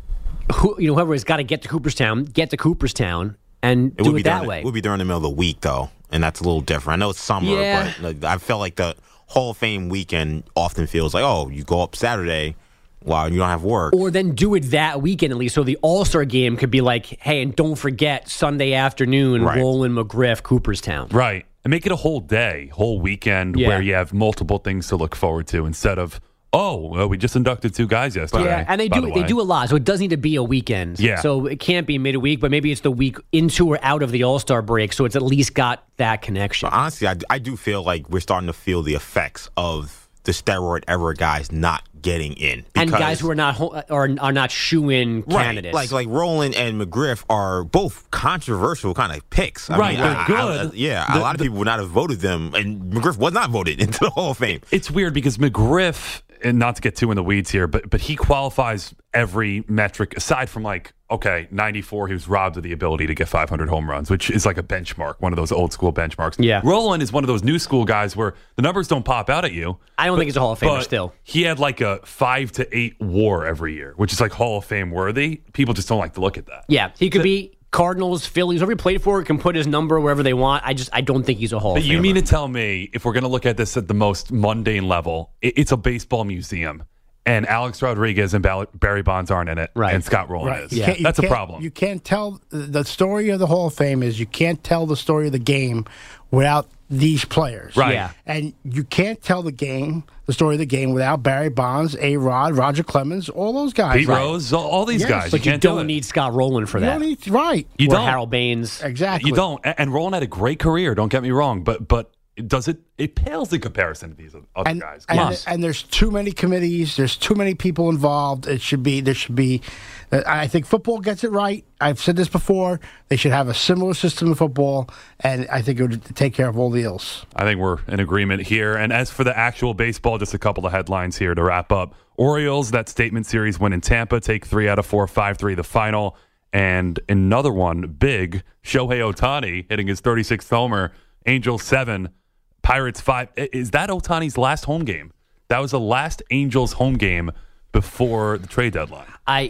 who, you know, whoever has got to get to Cooperstown, get to Cooperstown and
It
do
would be
it that
during,
way.
It would be during the middle of the week, though, and that's a little different. I know it's summer,
Yeah.
but like, I felt like the Hall of Fame weekend often feels like, oh, you go up Saturday while you don't have work.
Or then do it that weekend at least. So the All-Star game could be like, hey, and don't forget Sunday afternoon,
Right.
Roland McGriff, Cooperstown.
Right. And make it a whole day, whole weekend
Yeah.
where you have multiple things to look forward to instead of, oh, well, we just inducted two guys yesterday.
Yeah, and they
by
do
the
they
way.
do a lot, so it does need to be a weekend.
Yeah.
So it can't be midweek, but maybe it's the week into or out of the All-Star break, so it's at least got that connection.
But honestly, I, I do feel like we're starting to feel the effects of the steroid era guys not getting in.
And
because-
guys who are not ho- are, are not shoe-in
Right,
candidates.
like like Roland and McGriff are both controversial kind of picks. I
Right,
mean,
they're
I-
good.
I- yeah,
The-
a lot of
the-
people would not have voted them, and McGriff was not voted into the Hall of Fame.
It's weird because McGriff, and not to get too in the weeds here, but but he qualifies every metric aside from like, okay, ninety-four, he was robbed of the ability to get five hundred home runs, which is like a benchmark, one of those old school benchmarks.
Yeah.
Roland is one of those new school guys where the numbers don't pop out at you.
I don't
but-
think he's a Hall of Famer
but
still.
He had like a five to eight war every year, which is like Hall of Fame worthy. People just don't like to look at that.
Yeah, he could be Cardinals, Phillies, whoever he played for can put his number wherever they want. I just I don't think he's a Hall
But
of
you
Famer.
mean to tell me, if we're going to look at this at the most mundane level, it, it's a baseball museum, and Alex Rodriguez and Bal- Barry Bonds aren't in it,
Right.
and Scott Rowland
Right.
is.
You can't- you
That's a
can't-
problem.
You can't tell the story of the Hall of Fame is you can't tell the story of the game without these players.
Right. Yeah.
And you can't tell the game, the story of the game without Barry Bonds, A Rod, Roger Clemens, all those guys.
Pete Rose, all, all these
Yes.
guys.
But you,
can't do
don't
it.
need Scott Rowland for
You
that.
don't need, right.
You
or
don't.
Harold Baines.
Exactly.
You don't. A- And Roland had a great career. Don't get me wrong, but but does it? It pales in comparison to these other
and,
guys. Come on.
and, and there's too many committees. There's too many people involved. It should be. There should be. uh, I think football gets it right. I've said this before. They should have a similar system in football, and I think it would take care of all the ills.
I think we're in agreement here. And as for the actual baseball, just a couple of headlines here to wrap up. Orioles, that statement series win in Tampa, take three out of four, five three the final. And another one, big, Shohei Ohtani hitting his thirty-sixth homer, Angels seven, Pirates five. Is that Ohtani's last home game? That was the last Angels home game before the trade deadline.
I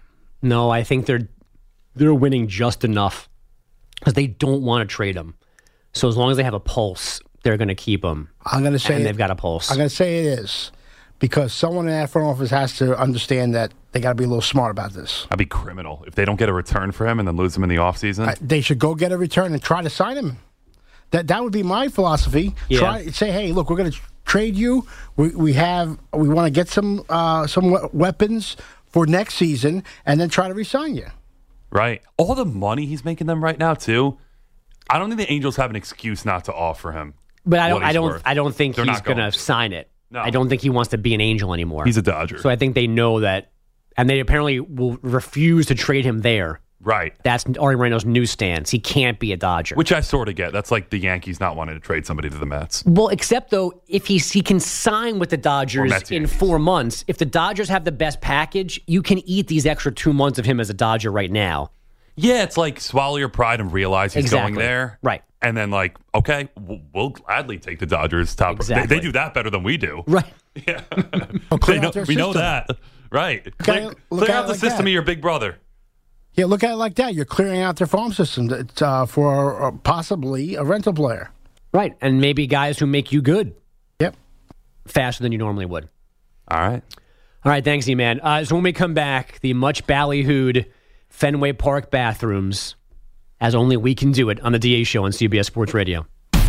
no, I think they're they're winning just enough because they don't want to trade him. So as long as they have a pulse, they're going to keep him.
I'm going to say
and
it,
they've got a pulse.
I'm going to say it is because someone in that front office has to understand that they got to be a little smart about this.
That'd be criminal if they don't get a return for him and then lose him in the offseason.
Uh, they should go get a return and try to sign him. That that would be my philosophy.
Yeah.
Try say, hey, look, we're going to trade you. We we have we want to get some uh, some we- weapons for next season, and then try to re-sign you.
Right. All the money he's making them right now too. I don't think the Angels have an excuse not to offer him.
But I don't. I don't.
Worth.
I don't think
They're
he's
not going
going to sign it.
No.
I don't think he wants to be an Angel anymore.
He's a Dodger.
So I think they know that, and they apparently will refuse to trade him there.
Right.
That's Artie Moreno's new stance. He can't be a Dodger.
Which I sort of get. That's like the Yankees not wanting to trade somebody to the Mets.
Well, except though, if he's, he can sign with the Dodgers
Mets,
in
Yankees.
four months, if the Dodgers have the best package, you can eat these extra two months of him as a Dodger right now.
Yeah, it's like swallow your pride and realize he's
Exactly.
going there.
Right.
And then like, okay, we'll, we'll gladly take the Dodgers top.
Exactly.
They, they do that better than we do.
Right.
Yeah.
Oh,
They
clear
know-
out their
we know
system.
that. Right.
Look
Clear,
at it- look
clear
at
out
it
the
like
system
that.
of your big brother.
Yeah, look at it like that. You're clearing out their farm system that, uh, for uh, possibly a rental player.
Right. And maybe guys who make you good.
Yep.
Faster than you normally would.
All right.
All right. Thanks, E-Man. Uh, so when we come back, the much ballyhooed Fenway Park bathrooms, as only we can do it on the D A Show on C B S Sports Radio.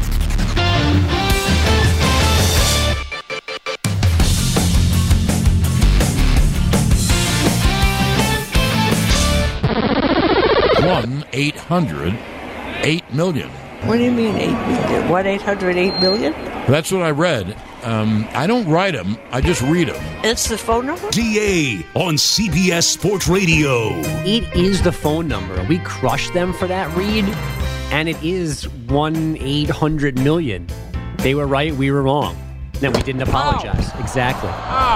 one eight hundred eight million.
What do you mean eight million? one eight hundred eight million?
That's what I read. Um, I don't write them, I just read them.
It's the phone number?
D A on C B S Sports Radio.
It is the phone number. We crushed them for that read, and it is one eight hundred million. They were right, we were wrong. Then we didn't apologize.
Ow.
Exactly.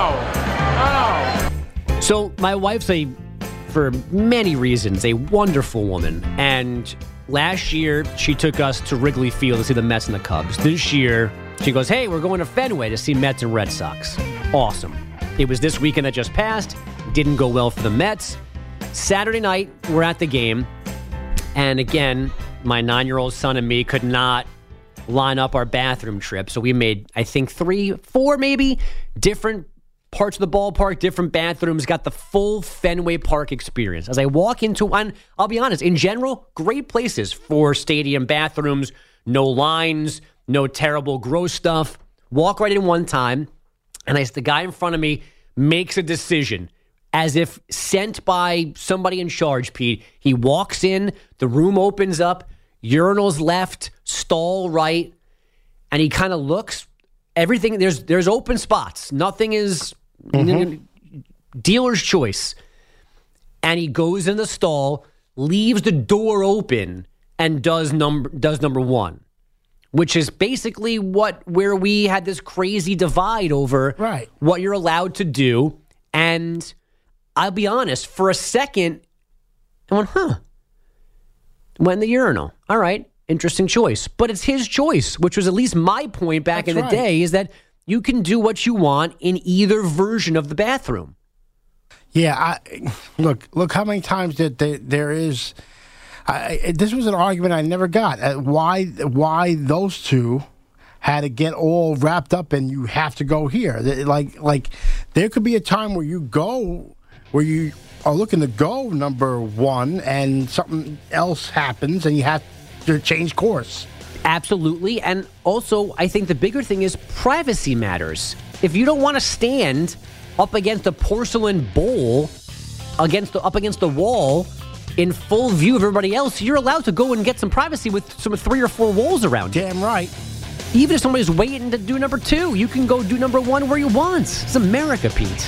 Oh. Oh.
So my wife's a, for many reasons, a wonderful woman. And last year, she took us to Wrigley Field to see the Mets and the Cubs. This year, she goes, hey, we're going to Fenway to see Mets and Red Sox. Awesome. It was this weekend that just passed. Didn't go well for the Mets. Saturday night, we're at the game. And again, my nine-year-old son and me could not line up our bathroom trip. So we made, I think, three, four maybe, different parts of the ballpark, different bathrooms, got the full Fenway Park experience. As I walk into, and I'll be honest, in general, great places for stadium bathrooms, no lines, no terrible gross stuff. Walk right in one time, and I, the guy in front of me makes a decision as if sent by somebody in charge, Pete. He walks in, the room opens up, urinals left, stall right, and he kind of looks. Everything, there's there's open spots. Nothing is mm-hmm. dealer's choice. And he goes in the stall, leaves the door open, and does number does number one, which is basically what where we had this crazy divide over
right.
what you're allowed to do. And I'll be honest, for a second, I went, huh. Went in the urinal. All right, interesting choice. But it's his choice, which was at least my point back
That's
in the
right.
day, is that you can do what you want in either version of the bathroom.
Yeah, I, look, look how many times that there, there is. I, this was an argument I never got. Uh, why, why those two had to get all wrapped up and you have to go here? Like, like there could be a time where you go, where you are looking to go number one, and something else happens and you have to change course.
Absolutely. And also, I think the bigger thing is privacy matters. If you don't want to stand up against a porcelain bowl, against the, up against the wall, in full view of everybody else, you're allowed to go and get some privacy with some three or four walls around you.
Damn right.
Even if somebody's waiting to do number two, you can go do number one where you want. It's America, Pete.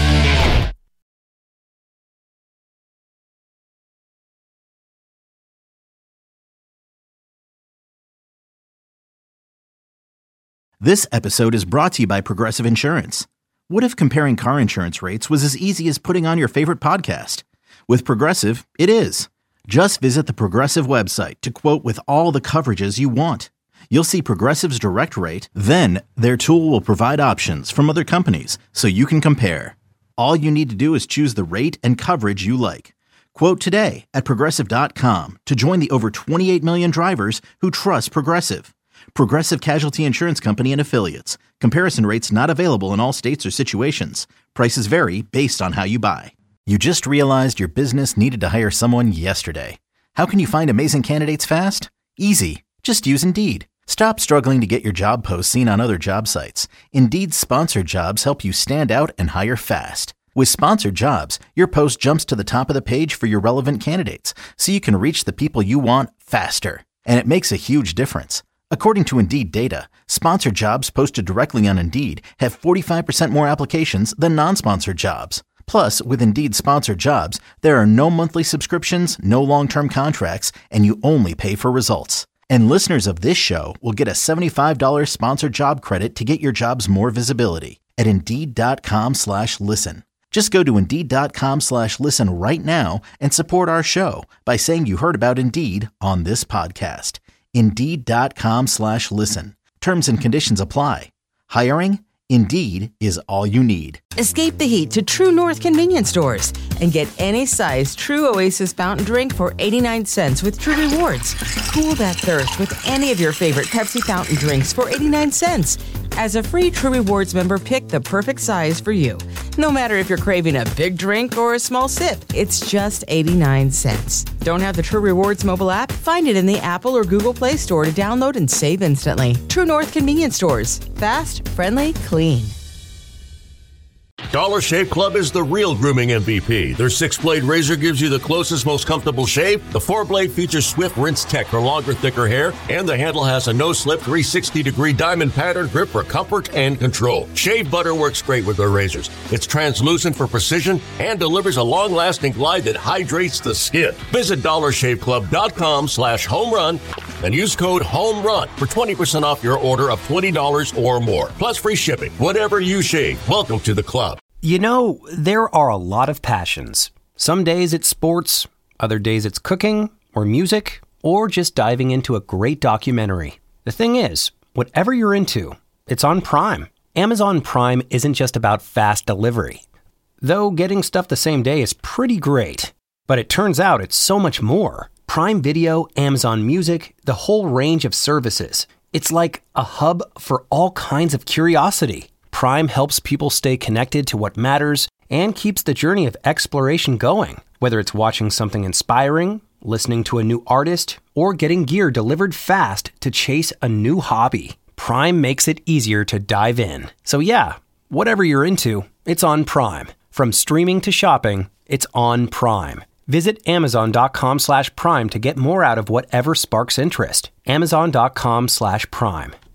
This episode is brought to you by Progressive Insurance. What if comparing car insurance rates was as easy as putting on your favorite podcast? With Progressive, it is. Just visit the Progressive website to quote with all the coverages you want. You'll see Progressive's direct rate, then their tool will provide options from other companies so you can compare. All you need to do is choose the rate and coverage you like. Quote today at Progressive dot com to join the over twenty-eight million drivers who trust Progressive. Progressive Casualty Insurance Company and Affiliates. Comparison rates not available in all states or situations. Prices vary based on how you buy. You just realized your business needed to hire someone yesterday. How can you find amazing candidates fast? Easy. Just use Indeed. Stop struggling to get your job posts seen on other job sites. Indeed's sponsored jobs help you stand out and hire fast. With sponsored jobs, your post jumps to the top of the page for your relevant candidates, so you can reach the people you want faster. And it makes a huge difference. According to Indeed data, sponsored jobs posted directly on Indeed have forty-five percent more applications than non-sponsored jobs. Plus, with Indeed sponsored jobs, there are no monthly subscriptions, no long-term contracts, and you only pay for results. And listeners of this show will get a seventy-five dollars sponsored job credit to get your jobs more visibility at Indeed.com slash listen. Just go to Indeed.com slash listen right now and support our show by saying you heard about Indeed on this podcast. Indeed.com slash listen. Terms and conditions apply. Hiring? Indeed is all you need.
Escape the heat to True North convenience stores and get any size True Oasis fountain drink for eighty-nine cents with True Rewards. Cool that thirst with any of your favorite Pepsi fountain drinks for eighty-nine cents. As a free True Rewards member, pick the perfect size for you. No matter if you're craving a big drink or a small sip, it's just eighty-nine cents. Don't have the True Rewards mobile app? Find it in the Apple or Google Play Store to download and save instantly. True North convenience stores. Fast, friendly, clean.
Dollar Shave Club is the real grooming M V P. Their six-blade razor gives you the closest, most comfortable shave. The four-blade features Swift Rinse Tech for longer, thicker hair, and the handle has a no-slip three sixty degree diamond pattern grip for comfort and control. Shave butter works great with their razors. It's translucent for precision and delivers a long-lasting glide that hydrates the skin. Visit dollar shave club dot com slash home run and use code HOMERUN for twenty percent off your order of twenty dollars or more, plus free shipping. Whatever you shave, welcome to the club.
You know, there are a lot of passions. Some days it's sports, other days it's cooking, or music, or just diving into a great documentary. The thing is, whatever you're into, it's on Prime. Amazon Prime isn't just about fast delivery. Though getting stuff the same day is pretty great. But it turns out it's so much more. Prime Video, Amazon Music, the whole range of services. It's like a hub for all kinds of curiosity. Prime helps people stay connected to what matters and keeps the journey of exploration going. Whether it's watching something inspiring, listening to a new artist, or getting gear delivered fast to chase a new hobby, Prime makes it easier to dive in. So yeah, whatever you're into, it's on Prime. From streaming to shopping, it's on Prime. Visit amazon.com slash prime to get more out of whatever sparks interest. Amazon.com slash prime.